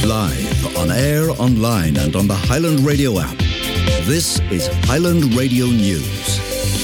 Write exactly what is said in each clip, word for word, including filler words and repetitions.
Live, on air, online and on the Highland Radio app. This is Highland Radio News.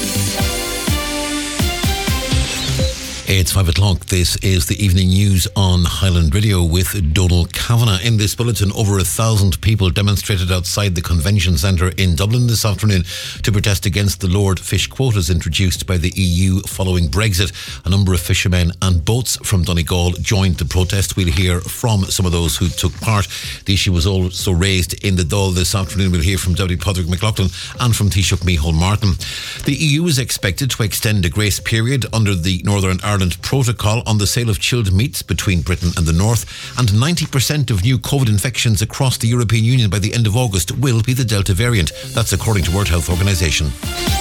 It's five o'clock. This is the evening news on Highland Radio with Donal Kavanagh. In this bulletin, over a thousand people demonstrated outside the Convention Centre in Dublin this afternoon to protest against the lowered fish quotas introduced by the E U following Brexit. A number of fishermen and boats from Donegal joined the protest. We'll hear from some of those who took part. The issue was also raised in the Dáil this afternoon. We'll hear from Deputy Padraig McLaughlin and from Taoiseach Micheál Martin. The E U is expected to extend a grace period under the Northern Ireland Protocol on the sale of chilled meats between Britain and the North, and ninety percent of new COVID infections across the European Union by the end of August will be the Delta variant. That's according to World Health Organization.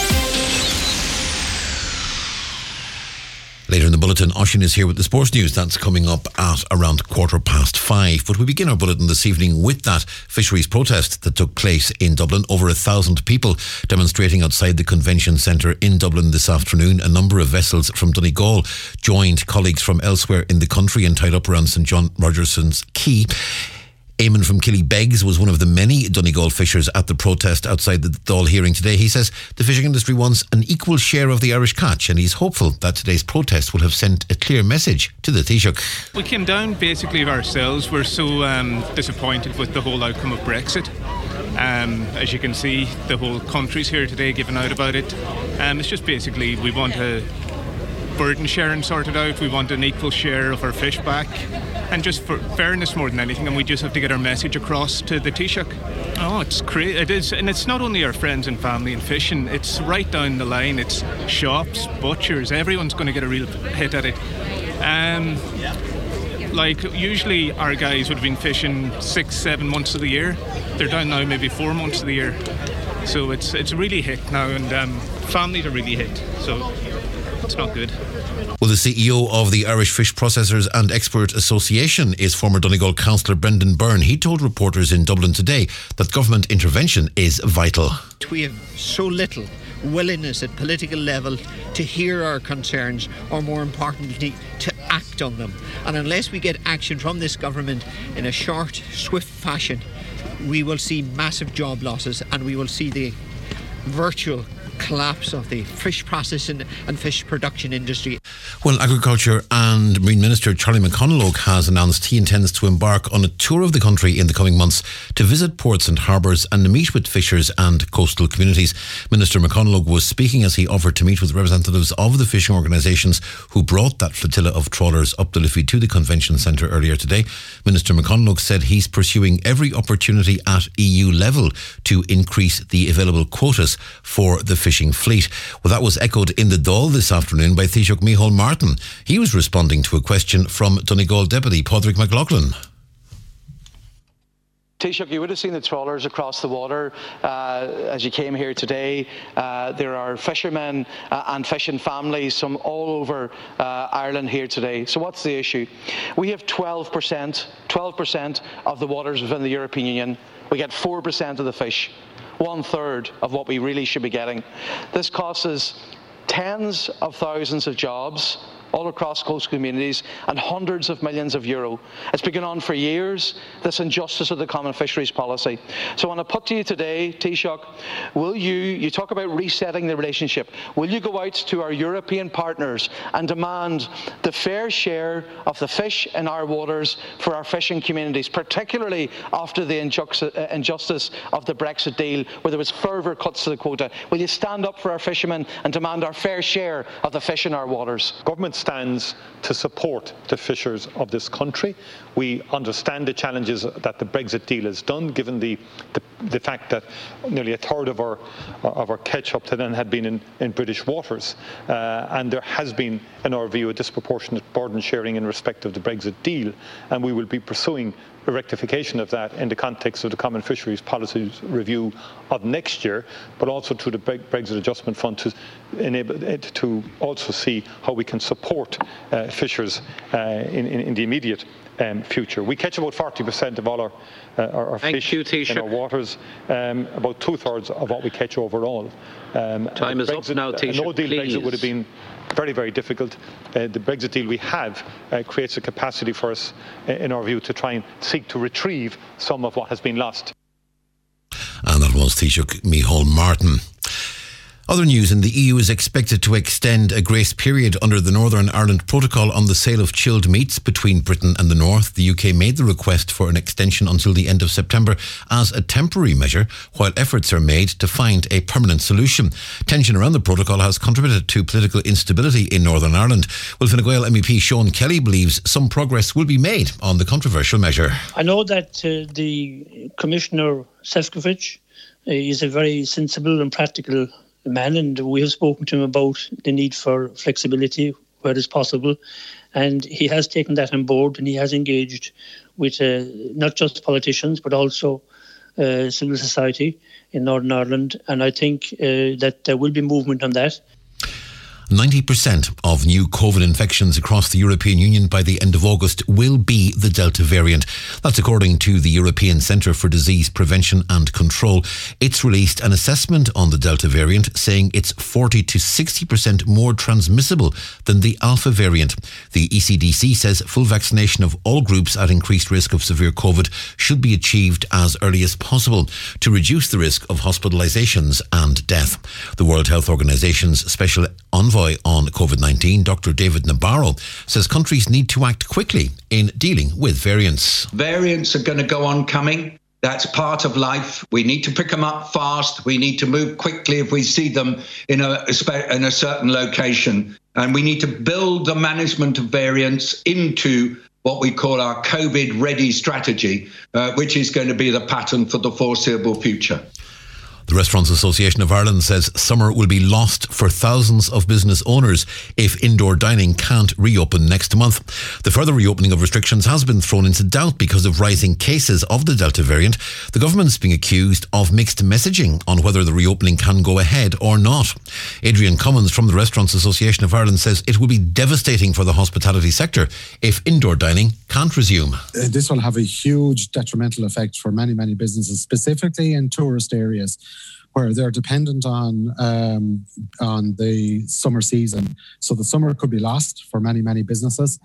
Later in the bulletin, Oisín is here with the sports news. That's coming up at around quarter past five. But we begin our bulletin this evening with that fisheries protest that took place in Dublin. Over a thousand people demonstrating outside the Convention Centre in Dublin this afternoon. A number of vessels from Donegal joined colleagues from elsewhere in the country and tied up around St John Rogerson's Quay. Eamon from Killybegs was one of the many Donegal fishers at the protest outside the Dáil hearing today. He says the fishing industry wants an equal share of the Irish catch, and he's hopeful that today's protest will have sent a clear message to the Taoiseach. We came down basically ourselves. We're so um, disappointed with the whole outcome of Brexit. Um, as you can see, the whole country's here today giving out about it. Um, it's just basically we want a burden sharing sorted out. We want an equal share of our fish back, and just for fairness more than anything, and we just have to get our message across to the Taoiseach. Oh, it's crazy. It is, and it's not only our friends and family in fishing, it's right down the line. It's shops, butchers, everyone's going to get a real hit at it. Um, like usually our guys would have been fishing six, seven months of the year. They're down now maybe four months of the year. So it's it's really hit now, and um, families are really hit. So it's not good. Well, the C E O of the Irish Fish Processors and Export Association is former Donegal councillor Brendan Byrne. He told reporters in Dublin today that government intervention is vital. We have so little willingness at political level to hear our concerns, or more importantly, to act on them. And unless we get action from this government in a short, swift fashion, we will see massive job losses, and we will see the virtual collapse of the fish processing and fish production industry. Well, Agriculture and Marine Minister Charlie McConalogue has announced he intends to embark on a tour of the country in the coming months to visit ports and harbours and meet with fishers and coastal communities. Minister McConalogue was speaking as he offered to meet with representatives of the fishing organisations who brought that flotilla of trawlers up the Liffey to the Convention Centre earlier today. Minister McConalogue said he's pursuing every opportunity at E U level to increase the available quotas for the fishing fleet. Well, that was echoed in the Dáil this afternoon by Taoiseach Micheál Martin. He was responding to a question from Donegal Deputy Padraig McLaughlin. Taoiseach, you would have seen the trawlers across the water uh, as you came here today. Uh, there are fishermen uh, and fishing families from all over uh, Ireland here today. So what's the issue? We have twelve percent, twelve percent of the waters within the European Union. We get four percent of the fish. One third of what we really should be getting. This costs us tens of thousands of jobs all across coastal communities and hundreds of millions of euro. It's been going on for years, this injustice of the common fisheries policy. So I want to put to you today, Taoiseach, will you, you talk about resetting the relationship, will you go out to our European partners and demand the fair share of the fish in our waters for our fishing communities, particularly after the injustice of the Brexit deal where there was further cuts to the quota? Will you stand up for our fishermen and demand our fair share of the fish in our waters? Government stands to support the fishers of this country. We understand the challenges that the Brexit deal has done, given the, the, the fact that nearly a third of our of our catch up to then had been in, in British waters. Uh, and there has been, in our view, a disproportionate burden sharing in respect of the Brexit deal. And we will be pursuing a rectification of that in the context of the Common Fisheries Policies Review of next year, but also through the Brexit Adjustment Fund to enable it to also see how we can support uh, fishers uh, in, in, in the immediate um, future. We catch about forty percent of all our, uh, our, our fish you, in our waters, um, about two-thirds of what we catch overall. Um, Time is Brexit, up now, Taoiseach. No deal please. Brexit would have been very, very difficult. Uh, the Brexit deal we have uh, creates a capacity for us, uh, in our view, to try and seek to retrieve some of what has been lost. And that was Taoiseach Micheál Martin. Other news, in the E U is expected to extend a grace period under the Northern Ireland Protocol on the sale of chilled meats between Britain and the North. The U K made the request for an extension until the end of September as a temporary measure, while efforts are made to find a permanent solution. Tension around the protocol has contributed to political instability in Northern Ireland. Well, Fine Gael M E P Sean Kelly believes some progress will be made on the controversial measure. I know that uh, the Commissioner Šefčovič uh, is a very sensible and practical man, and we have spoken to him about the need for flexibility where it is possible, and he has taken that on board, and he has engaged with uh, not just politicians but also uh, civil society in Northern Ireland, and I think uh, that there will be movement on that. ninety percent of new COVID infections across the European Union by the end of August will be the Delta variant. That's according to the European Centre for Disease Prevention and Control. It's released an assessment on the Delta variant, saying it's forty to sixty percent more transmissible than the Alpha variant. The E C D C says full vaccination of all groups at increased risk of severe COVID should be achieved as early as possible to reduce the risk of hospitalisations and death. The World Health Organization's special envoy on COVID nineteen, Doctor David Nabarro, says countries need to act quickly in dealing with variants. Variants are going to go on coming. That's part of life. We need to pick them up fast. We need to move quickly if we see them in a, in a certain location. And we need to build the management of variants into what we call our COVID-ready strategy, uh, which is going to be the pattern for the foreseeable future. The Restaurants Association of Ireland says summer will be lost for thousands of business owners if indoor dining can't reopen next month. The further reopening of restrictions has been thrown into doubt because of rising cases of the Delta variant. The government's being accused of mixed messaging on whether the reopening can go ahead or not. Adrian Cummins from the Restaurants Association of Ireland says it will be devastating for the hospitality sector if indoor dining can't resume. Uh, this will have a huge detrimental effect for many, many businesses, specifically in tourist areas, where they're dependent on um, on the summer season. So the summer could be lost for many, many businesses.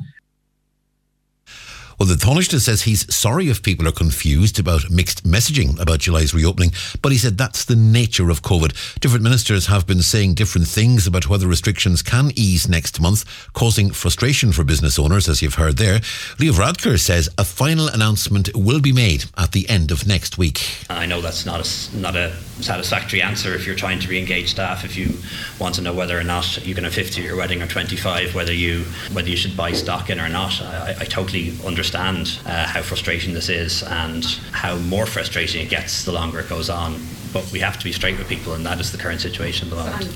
Well, the Taoiseach says he's sorry if people are confused about mixed messaging about July's reopening, but he said that's the nature of COVID. Different ministers have been saying different things about whether restrictions can ease next month, causing frustration for business owners, as you've heard there. Leo Varadkar says a final announcement will be made at the end of next week. I know that's not a, not a satisfactory answer if you're trying to re-engage staff, if you want to know whether or not you can have fifty at your wedding or twenty-five, whether you whether you should buy stock in or not. I, I totally understand understand uh, how frustrating this is and how more frustrating it gets the longer it goes on. But we have to be straight with people, and that is the current situation at the moment.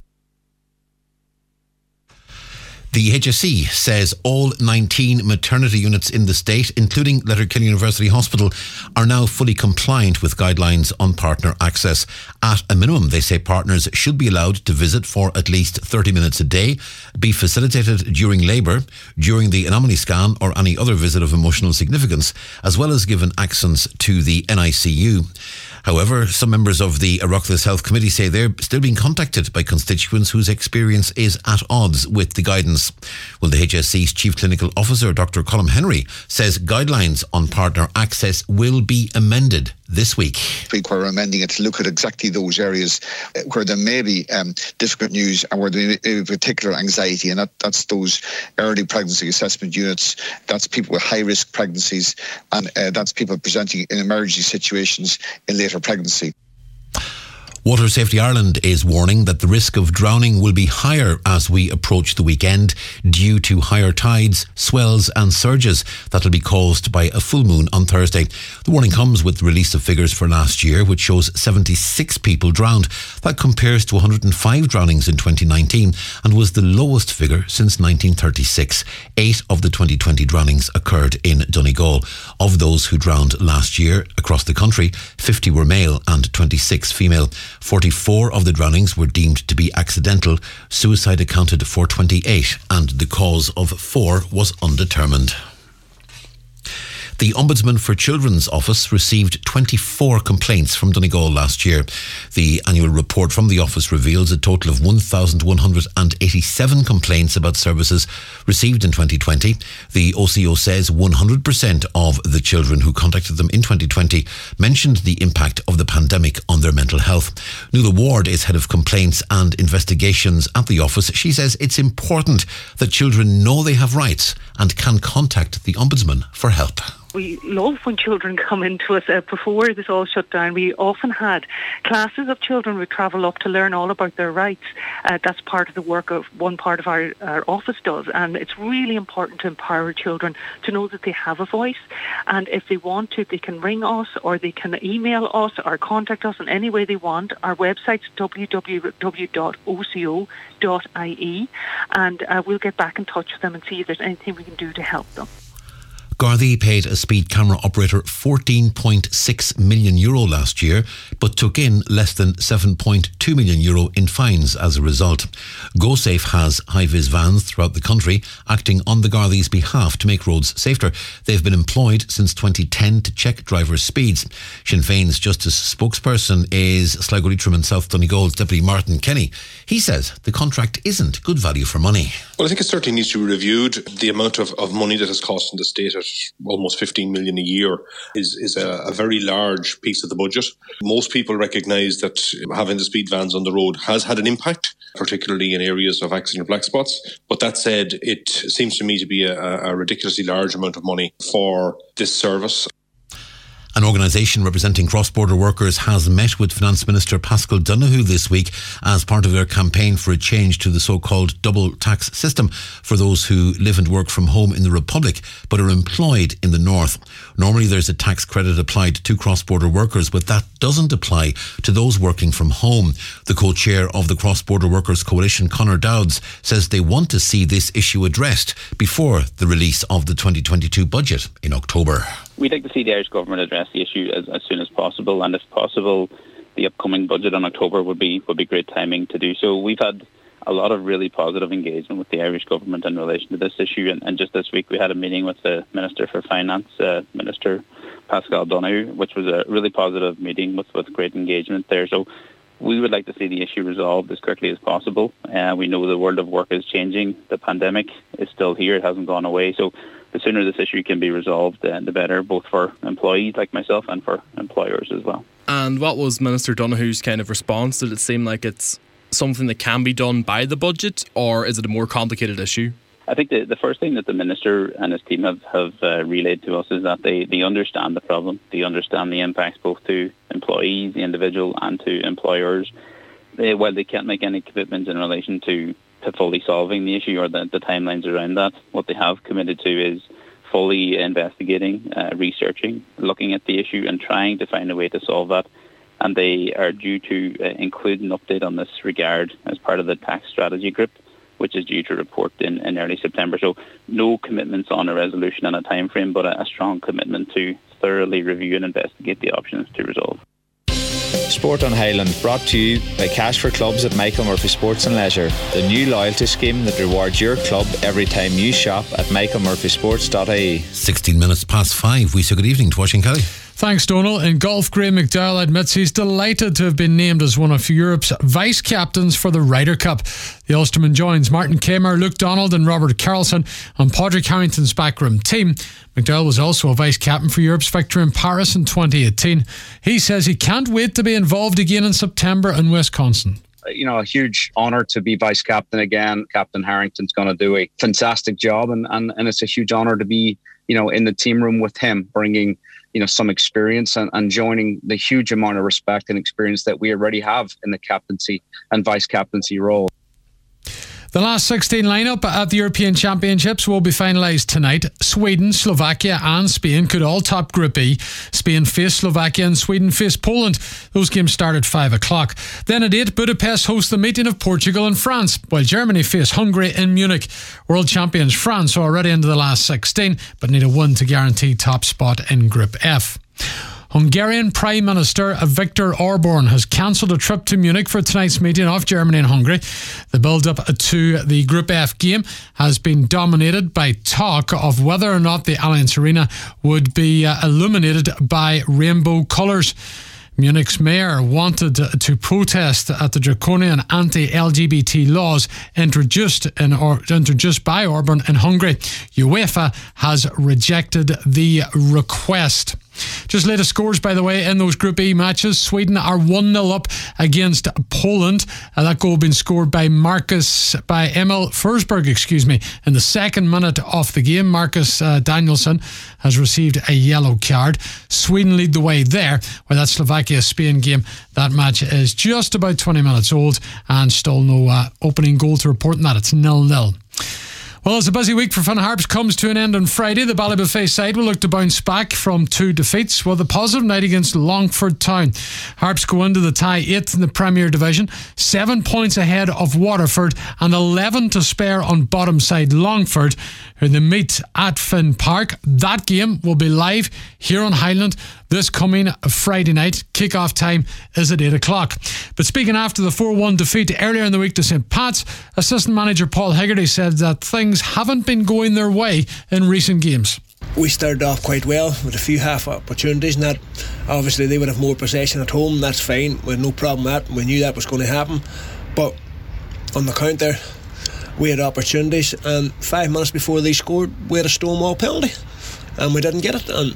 The H S C says all nineteen maternity units in the state, including Letterkenny University Hospital, are now fully compliant with guidelines on partner access. At a minimum, they say partners should be allowed to visit for at least thirty minutes a day, be facilitated during labour, during the anomaly scan or any other visit of emotional significance, as well as given access to the N I C U. However, some members of the Oireachtas Health Committee say they're still being contacted by constituents whose experience is at odds with the guidance. Well, the H S C's Chief Clinical Officer, Doctor Colm Henry, says guidelines on partner access will be amended this week. We're amending it to look at exactly those areas where there may be um, difficult news and where there may be particular anxiety, and that, that's those early pregnancy assessment units, that's people with high-risk pregnancies, and uh, that's people presenting in emergency situations in later pregnancy. Water Safety Ireland is warning that the risk of drowning will be higher as we approach the weekend due to higher tides, swells and surges that will be caused by a full moon on Thursday. The warning comes with the release of figures for last year, which shows seventy-six people drowned. That compares to one hundred five drownings in twenty nineteen and was the lowest figure since nineteen thirty-six. Eight of the twenty twenty drownings occurred in Donegal. Of those who drowned last year across the country, fifty were male and twenty-six female. forty-four of the drownings were deemed to be accidental. Suicide accounted for twenty-eight, and the cause of four was undetermined. The Ombudsman for Children's Office received twenty-four complaints from Donegal last year. The annual report from the office reveals a total of one thousand one hundred eighty-seven complaints about services received in twenty twenty. The O C O says one hundred percent of the children who contacted them in twenty twenty mentioned the impact of the pandemic on their mental health. Nuala Ward is head of complaints and investigations at the office. She says it's important that children know they have rights and can contact the Ombudsman for help. We love when children come into us. Uh, before this all shut down, we often had classes of children who would travel up to learn all about their rights. Uh, that's part of the work of one part of our, our office does, and it's really important to empower children to know that they have a voice, and if they want to, they can ring us or they can email us or contact us in any way they want. Our website's w w w dot o c o dot i e, and uh, we'll get back in touch with them and see if there's anything we can do to help them. Gardaí paid a speed camera operator fourteen point six million euro last year, but took in less than seven point two million euro in fines as a result. GoSafe has high-vis vans throughout the country, acting on the Gardaí's behalf to make roads safer. They've been employed since twenty ten to check drivers' speeds. Sinn Féin's Justice spokesperson is Sligo Leitrim and South Donegal's Deputy Martin Kenny. He says the contract isn't good value for money. Well, I think it certainly needs to be reviewed. The amount of, of money that is costing the state at almost fifteen million a year is, is a, a very large piece of the budget. Most people recognise that having the speed vans on the road has had an impact, particularly in areas of accident black spots. But that said, it seems to me to be a, a ridiculously large amount of money for this service. An organisation representing cross-border workers has met with Finance Minister Paschal Donohoe this week as part of their campaign for a change to the so-called double tax system for those who live and work from home in the Republic but are employed in the North. Normally there's a tax credit applied to cross-border workers, but that doesn't apply to those working from home. The co-chair of the Cross-Border Workers Coalition, Conor Dowds, says they want to see this issue addressed before the release of the twenty twenty-two budget in October. We'd like to see the Irish Government address the issue as, as soon as possible, and if possible, the upcoming budget in October would be would be great timing to do so. We've had a lot of really positive engagement with the Irish Government in relation to this issue, and, and just this week we had a meeting with the Minister for Finance, uh, Minister Paschal Donohoe, which was a really positive meeting with, with great engagement there. So we would like to see the issue resolved as quickly as possible. Uh, we know the world of work is changing. The pandemic is still here. It hasn't gone away. So the sooner this issue can be resolved, uh, the better, both for employees like myself and for employers as well. And what was Minister Donohoe's kind of response? Did it seem like it's something that can be done by the budget, or is it a more complicated issue? I think the, the first thing that the Minister and his team have, have uh, relayed to us is that they, they understand the problem. They understand the impacts both to employees, the individual, and to employers. They, while they can't make any commitments in relation to, to fully solving the issue or the, the timelines around that, what they have committed to is fully investigating, uh, researching, looking at the issue and trying to find a way to solve that. And they are due to uh, include an update on this regard as part of the tax strategy group, which is due to report in, in early September. So no commitments on a resolution and a time frame, but a, a strong commitment to thoroughly review and investigate the options to resolve. Sport on Highland, brought to you by Cash for Clubs at Michael Murphy Sports and Leisure, the new loyalty scheme that rewards your club every time you shop at michael murphy sports dot i e. sixteen minutes past five. We say good evening to Washington Kelly. Thanks, Donal. In golf, Graeme McDowell admits he's delighted to have been named as one of Europe's vice-captains for the Ryder Cup. The Ulsterman joins Martin Kamer, Luke Donald and Robert Carlson on Padraig Harrington's backroom team. McDowell was also a vice-captain for Europe's victory in Paris in twenty eighteen. He says he can't wait to be involved again in September in Wisconsin. You know, a huge honour to be vice-captain again. Captain Harrington's going to do a fantastic job, and, and, and it's a huge honour to be, you know, in the team room with him, bringing you know, some experience and, and joining the huge amount of respect and experience that we already have in the captaincy and vice-captaincy role. The last sixteen lineup at the European Championships will be finalised tonight. Sweden, Slovakia and Spain could all top Group E. Spain face Slovakia and Sweden face Poland. Those games start at five o'clock. Then at eight, Budapest hosts the meeting of Portugal and France, while Germany face Hungary in Munich. World champions France are already into the last sixteen, but need a win to guarantee top spot in Group F. Hungarian Prime Minister Viktor Orban has cancelled a trip to Munich for tonight's meeting of Germany and Hungary. The build-up to the Group F game has been dominated by talk of whether or not the Allianz Arena would be uh, illuminated by rainbow colours. Munich's mayor wanted to protest at the draconian anti-L G B T laws introduced in or introduced by Orban in Hungary. UEFA has rejected the request. Just latest scores, by the way, in those Group E matches. Sweden are one nil up against Poland. Uh, that goal being scored by Marcus, by Emil Forsberg, excuse me, in the second minute of the game. Marcus uh, Danielsson has received a yellow card. Sweden lead the way there, while that Slovakia-Spain game, that match is just about twenty minutes old and still no uh, opening goal to report in that. It's nil nil. Well, as a busy week for Finn Harps comes to an end on Friday, the Ballybofey side will look to bounce back from two defeats with a positive night against Longford Town. Harps go into the tie eighth in the Premier Division, seven points ahead of Waterford and eleven to spare on bottom side Longford, who they meet at Finn Park. That game will be live here on Highland this coming Friday night. Kick-off time is at eight o'clock. But speaking after the four one defeat earlier in the week to St Pat's, assistant manager Paul Hegarty said that things haven't been going their way in recent games. We started off quite well with a few half opportunities, and that obviously they would have more possession at home. That's fine, we had no problem with that. We knew that was going to happen, but on the counter we had opportunities, and five minutes before they scored we had a Stonewall penalty and we didn't get it. And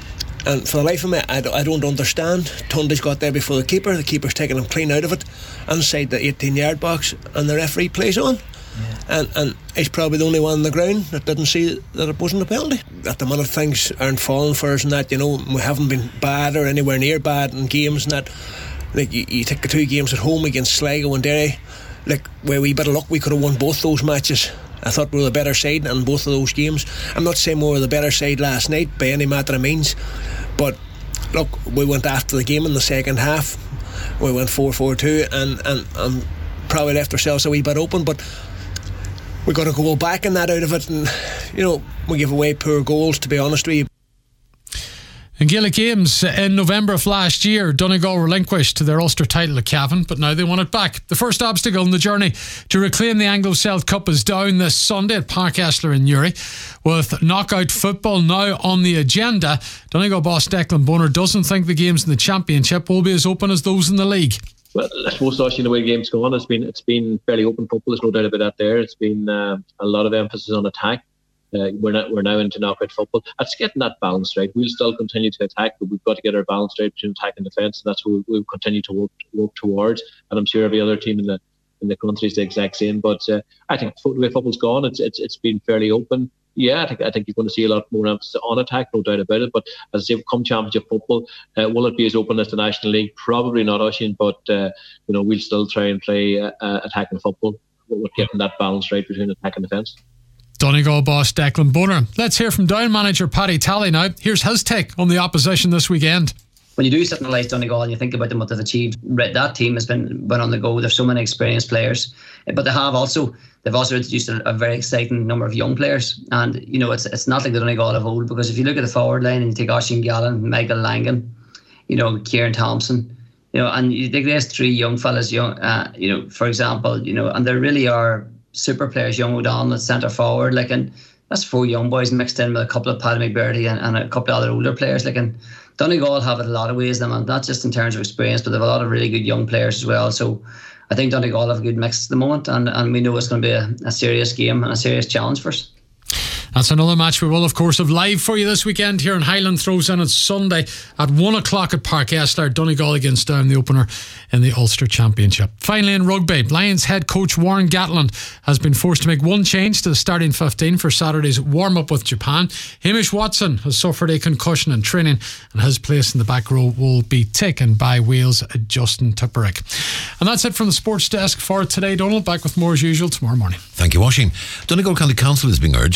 And for the life of me, I don't, I don't understand. Tundi's got there before the keeper. The keeper's taking him clean out of it inside the eighteen-yard box, and the referee plays on. Yeah. And and he's probably the only one on the ground that didn't see that it wasn't a penalty. At the minute, things aren't falling for us, and that, you know, we haven't been bad or anywhere near bad in games, and that, like, you, you take the two games at home against Sligo and Derry, like, where we bit of luck, we could have won both those matches. I thought we were the better side in both of those games. I'm not saying we were the better side last night by any matter of means, but look, we went after the game in the second half. We went four four two and, and, and probably left ourselves a wee bit open, but we got to go back in that out of it, and, you know, we give away poor goals, to be honest with you. In Gaelic Games in November of last year, Donegal relinquished their Ulster title at Cavan, but now they want it back. The first obstacle in the journey to reclaim the Anglo-Celt Cup is down this Sunday at Park Esler in Newry. With knockout football now on the agenda, Donegal boss Declan Bonner doesn't think the games in the Championship will be as open as those in the league. Well, I suppose, actually, the way the game's gone, it's been it's been fairly open football. There's no doubt about that. There, it's been uh, a lot of emphasis on attack. Uh, we're not, we're now into knockout football. It's getting that balance right. We'll still continue to attack, but we've got to get our balance right between attack and defence, and that's what we'll continue to work work towards. And I'm sure every other team in the in the country is the exact same. But uh, I think the way football's gone, it's it's it's been fairly open. Yeah, I think I think you're going to see a lot more emphasis on attack, no doubt about it. But as I say, come Championship football, uh, will it be as open as the National League? Probably not, Oisin, but uh, you know, we'll still try and play uh, uh, attacking football. We're getting that balance right between attack and defence. Donegal boss Declan Bonner. Let's hear from Down manager Paddy Talley now. Here's his take on the opposition this weekend. When you do sit and analyse Donegal and you think about them, what they've achieved, that team has been, been on the go. There's so many experienced players, but they have also they've also introduced a, a very exciting number of young players. And you know, it's it's not like the Donegal of old, because if you look at the forward line and you take Oisin Gallen, Michael Langan, you know, Kieran Thompson, you know, and you take these three young fellas, young, uh, you know, for example, you know, and there really are super players. Young O'Donnell at centre forward, like, and that's four young boys mixed in with a couple of Paddy McBurdy and, and a couple of other older players. Like, and Donegal have it a lot of ways, them, and not just in terms of experience, but they have a lot of really good young players as well. So I think Donegal have a good mix at the moment, and, and we know it's going to be a, a serious game and a serious challenge for us. That's another match we will, of course, have live for you this weekend here in Highland. Throws in on Sunday at one o'clock at Park Esler. Donegal against Down, the opener in the Ulster Championship. Finally, in rugby, Lions head coach Warren Gatland has been forced to make one change to the starting fifteen for Saturday's warm-up with Japan. Hamish Watson has suffered a concussion in training, and his place in the back row will be taken by Wales' Justin Tipperick. And that's it from the sports desk for today. Donald, back with more as usual tomorrow morning. Thank you, Washing. Donegal County Council is being urged to ensure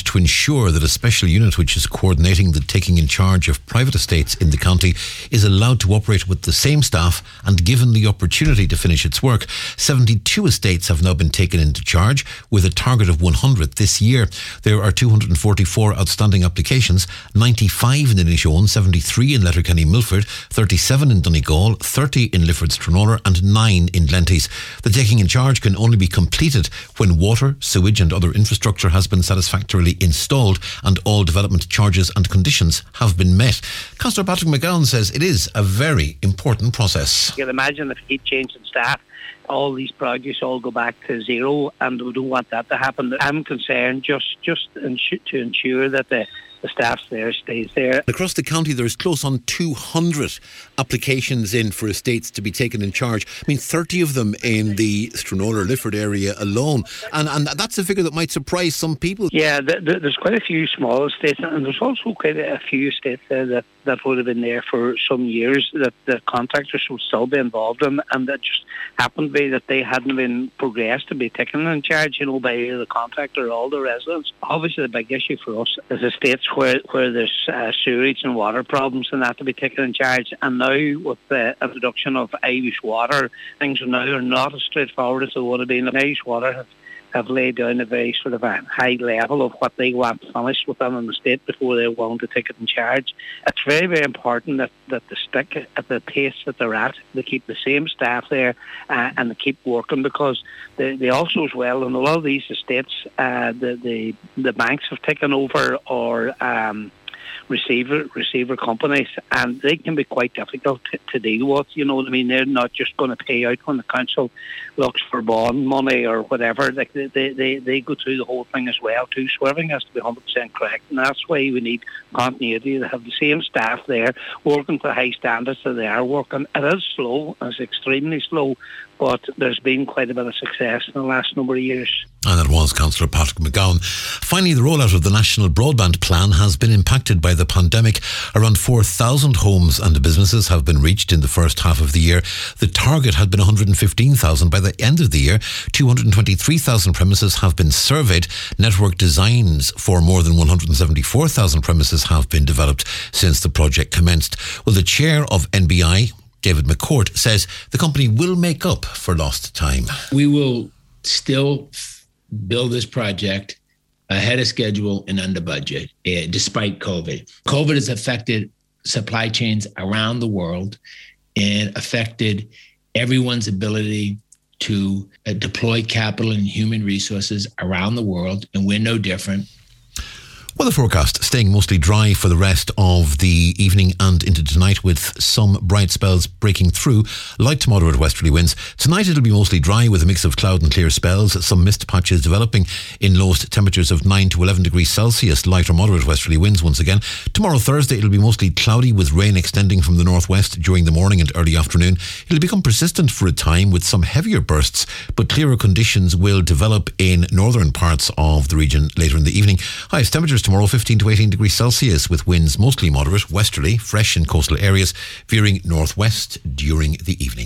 ensure that a special unit which is coordinating the taking in charge of private estates in the county is allowed to operate with the same staff and given the opportunity to finish its work. seventy-two estates have now been taken into charge with a target of one hundred this year. There are two hundred forty-four outstanding applications, ninety-five in Inishowen, seventy-three in Letterkenny Milford, thirty-seven in Donegal, thirty in Lifford Stranorlar and nine in Glenties. The taking in charge can only be completed when water, sewage and other infrastructure has been satisfactorily installed and all development charges and conditions have been met. Councillor Patrick McGowan says it is a very important process. You can imagine if you keep changing staff, all these projects all go back to zero, and we don't want that to happen. I'm concerned just, just to ensure that the the staff there stays there. Across the county there's close on two hundred applications in for estates to be taken in charge. I mean thirty of them in the Stranorlar Lifford area alone, and and that's a figure that might surprise some people. Yeah, th- th- there's quite a few small estates, and there's also quite a few estates there that, that would have been there for some years that the contractors would still be involved in, and that just happened to be that they hadn't been progressed to be taken in charge, you know, by the contractor or all the residents. Obviously the big issue for us is estates where, where there's uh, sewerage and water problems and that to be taken in charge. And now with the introduction of Irish Water, things now are not as straightforward as they would have been. Irish Water have, have laid down a very sort of a high level of what they want finished within an estate before they're willing to take it in charge. It's very, very important that, that they stick at the pace that they're at. They keep the same staff there uh, and they keep working, because they, they also as well, in a lot of these estates, uh, the, the, the banks have taken over or um, receiver receiver companies, and they can be quite difficult to, to deal with. You know what I mean? They're not just going to pay out when the council looks for bond money or whatever. Like they, they, they, they go through the whole thing as well too. So everything has to be one hundred percent correct, and that's why we need continuity. They have the same staff there working to high standards that they are working. It is slow, it's extremely slow, but there's been quite a bit of success in the last number of years. And that was Councillor Patrick McGowan. Finally, the rollout of the National Broadband Plan has been impacted by the pandemic. Around four thousand homes and businesses have been reached in the first half of the year. The target had been one hundred fifteen thousand. By the end of the year, two hundred twenty-three thousand premises have been surveyed. Network designs for more than one hundred seventy-four thousand premises have been developed since the project commenced. Well, the chair of N B I, David McCourt, says the company will make up for lost time. We will still build this project ahead of schedule and under budget, uh, despite COVID. COVID has affected supply chains around the world and affected everyone's ability to uh, deploy capital and human resources around the world, and we're no different. Weather forecast staying mostly dry for the rest of the evening and into tonight, with some bright spells breaking through. Light to moderate westerly winds. Tonight it'll be mostly dry with a mix of cloud and clear spells. Some mist patches developing in lowest temperatures of nine to eleven degrees Celsius. Light or moderate westerly winds once again. Tomorrow Thursday it'll be mostly cloudy with rain extending from the northwest during the morning and early afternoon. It'll become persistent for a time with some heavier bursts, but clearer conditions will develop in northern parts of the region later in the evening. Highest temperatures tomorrow fifteen to eighteen degrees Celsius, with winds mostly moderate, westerly, fresh in coastal areas, veering northwest during the evening.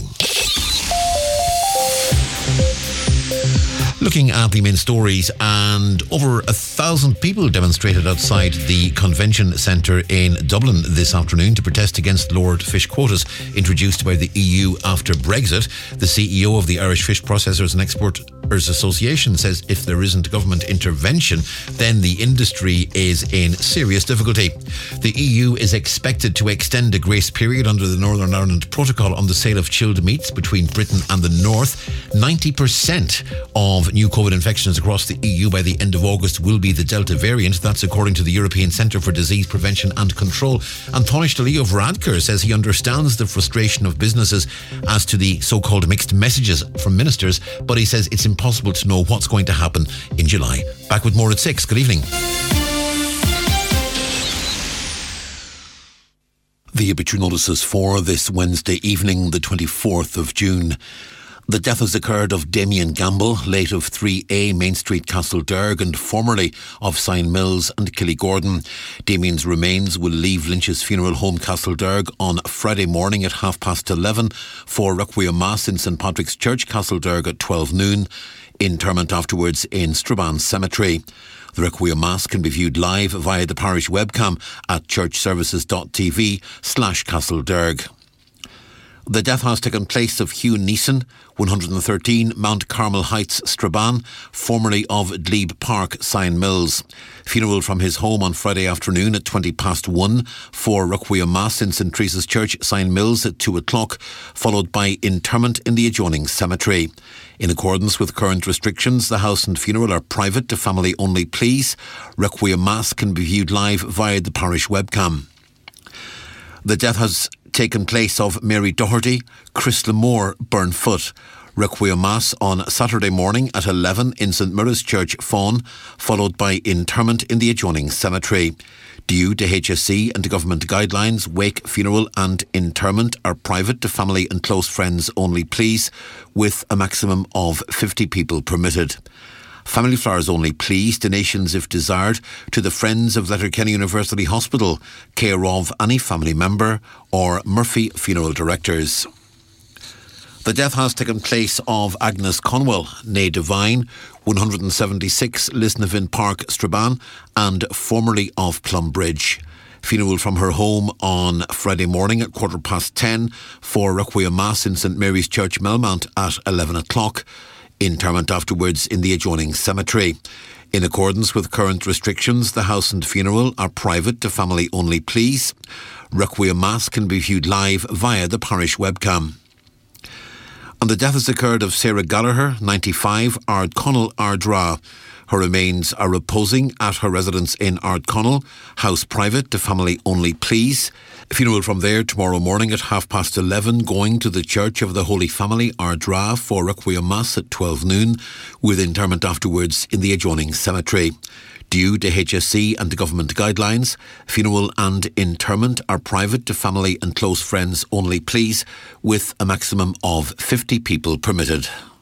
Looking at the main stories, and over a thousand people demonstrated outside the convention centre in Dublin this afternoon to protest against lowered fish quotas introduced by the E U after Brexit. The C E O of the Irish Fish Processors and Exporters Association says if there isn't government intervention, then the industry is in serious difficulty. The E U is expected to extend a grace period under the Northern Ireland Protocol on the sale of chilled meats between Britain and the North. ninety percent of new COVID infections across the E U by the end of August will be the Delta variant. That's according to the European Centre for Disease Prevention and Control. And Tánaiste Leo Varadkar says he understands the frustration of businesses as to the so-called mixed messages from ministers, but he says it's impossible to know what's going to happen in July. Back with more at six. Good evening. The obituary notices for this Wednesday evening, the twenty-fourth of June. The death has occurred of Damien Gamble, late of three A Main Street, Castlederg, and formerly of Sign Mills and Killygordon. Damien's remains will leave Lynch's funeral home, Castlederg, on Friday morning at half past eleven for Requiem Mass in St Patrick's Church, Castlederg, at twelve noon. Interment afterwards in Strabane Cemetery. The Requiem Mass can be viewed live via the parish webcam at churchservices.tv slash Castlederg. The death has taken place of Hugh Neeson, one hundred thirteen Mount Carmel Heights, Strabane, formerly of Glebe Park, Sion Mills. Funeral from his home on Friday afternoon at twenty past one for Requiem Mass in St Teresa's Church, Sion Mills at two o'clock, followed by interment in the adjoining cemetery. In accordance with current restrictions, the house and funeral are private to family only, please. Requiem Mass can be viewed live via the parish webcam. The death has taken place of Mary Doherty, Chris Lamore, Burnfoot. Requiem Mass on Saturday morning at eleven in St Mira's Church, Fawn, followed by interment in the adjoining cemetery. Due to H S C and to government guidelines, wake, funeral and interment are private to family and close friends only, please, with a maximum of fifty people permitted. Family flowers only, please. Donations, if desired, to the Friends of Letterkenny University Hospital, care of any family member or Murphy Funeral Directors. The death has taken place of Agnes Conwell, née Devine, one hundred seventy-six Lisnavin Park, Strabane, and formerly of Plumbridge. Funeral from her home on Friday morning at quarter past ten for Requiem Mass in St Mary's Church, Melmount at eleven o'clock. Interment afterwards in the adjoining cemetery. In accordance with current restrictions, the house and funeral are private to family only, please. Requiem Mass can be viewed live via the parish webcam. And the death has occurred of Sarah Gallagher, ninety-five, Ardconnell, Ardra. Her remains are reposing at her residence in Ardconnell, house private to family only, please. Funeral from there tomorrow morning at half past eleven, going to the Church of the Holy Family, Ardra, for Requiem Mass at twelve noon, with interment afterwards in the adjoining cemetery. Due to H S C and to government guidelines, funeral and interment are private to family and close friends only, please, with a maximum of fifty people permitted.